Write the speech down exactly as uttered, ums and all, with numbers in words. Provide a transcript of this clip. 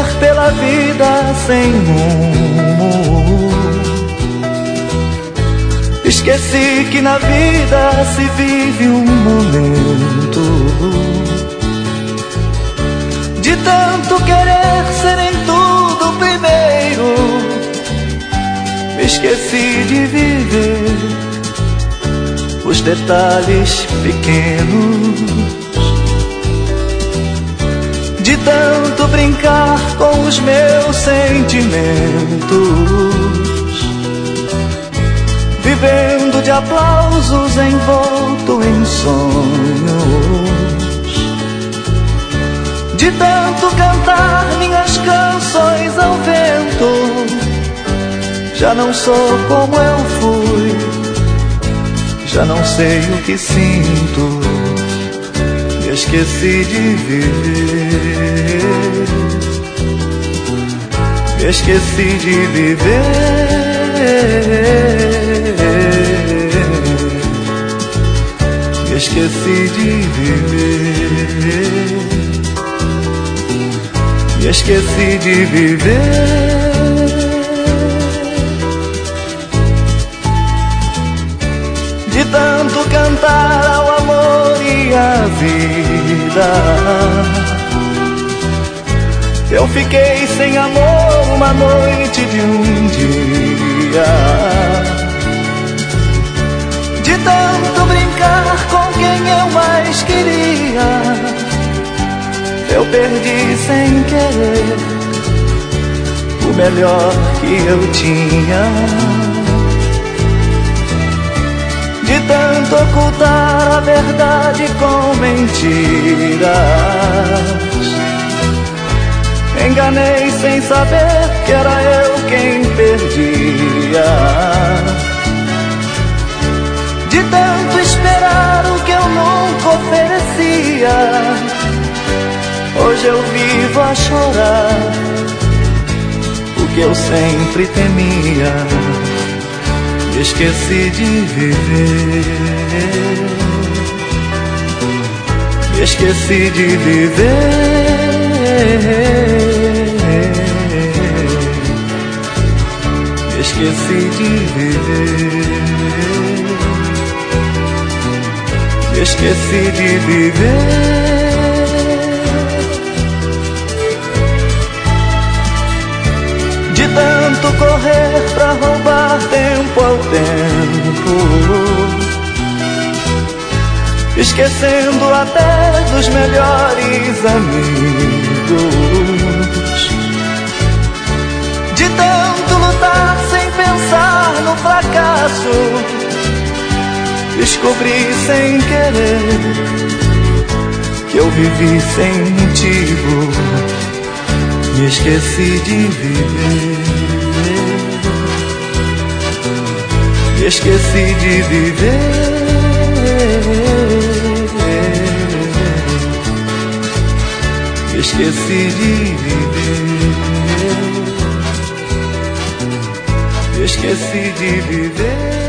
correr pela vida sem rumo. Esqueci que na vida se vive um momento. De tanto querer ser em tudo primeiro, me esqueci de viver os detalhes pequenos. De tanto brincar com os meus sentimentos, vivendo de aplausos envolto em sonhos. De tanto cantar minhas canções ao vento, já não sou como eu fui, já não sei o que sinto. Me esqueci de viver, me esqueci de viver, me esqueci de viver, me esqueci de viver. De tanto cantar ao amor e à vida, eu fiquei sem amor uma noite de um dia. De tanto brincar com quem eu mais queria, eu perdi sem querer o melhor que eu tinha. De tanto ocultar a verdade com mentiras, enganei sem saber que era eu quem perdia. De tanto esperar o que eu nunca oferecia, hoje eu vivo a chorar o que eu sempre temia. Me esqueci de viver, me esqueci de viver, me esqueci de viver, me esqueci de viver. De tanto correr pra roubar tempo ao tempo, esquecendo até dos melhores amigos. De tanto lutar sem pensar no fracasso, descobri sem querer que eu vivi sem motivo. Me esqueci de viver, me esqueci de viver, me esqueci de viver, me esqueci de viver.